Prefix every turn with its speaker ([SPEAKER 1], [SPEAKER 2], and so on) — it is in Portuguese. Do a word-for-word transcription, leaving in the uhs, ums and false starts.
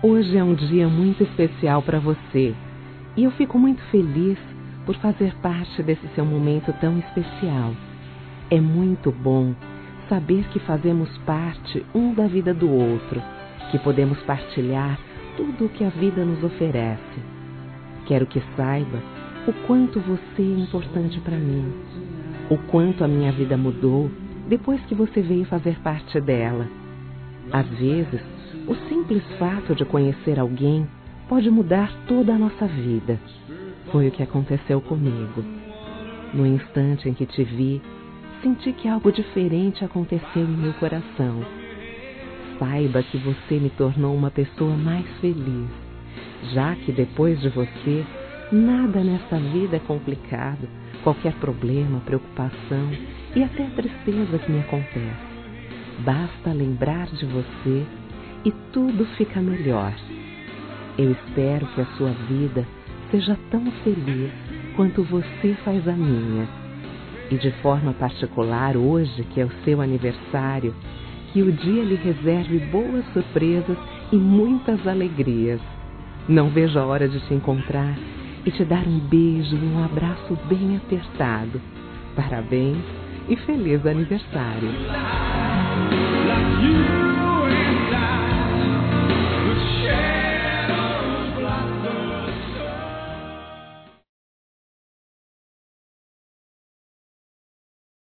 [SPEAKER 1] Hoje é um dia muito especial para você e eu fico muito feliz por fazer parte desse seu momento tão especial. É muito bom saber que fazemos parte um da vida do outro, que podemos partilhar tudo o que a vida nos oferece. Quero que saiba o quanto você é importante para mim, o quanto a minha vida mudou depois que você veio fazer parte dela. Às vezes, o simples fato de conhecer alguém pode mudar toda a nossa vida. Foi o que aconteceu comigo. No instante em que te vi, senti que algo diferente aconteceu em meu coração. Saiba que você me tornou uma pessoa mais feliz, já que depois de você, nada nessa vida é complicado, qualquer problema, preocupação e até tristeza que me acontece. Basta lembrar de você e tudo fica melhor. Eu espero que a sua vida seja tão feliz quanto você faz a minha. E de forma particular, hoje, que é o seu aniversário, que o dia lhe reserve boas surpresas e muitas alegrias. Não vejo a hora de te encontrar e te dar um beijo e um abraço bem apertado. Parabéns e feliz aniversário!
[SPEAKER 2] Like you.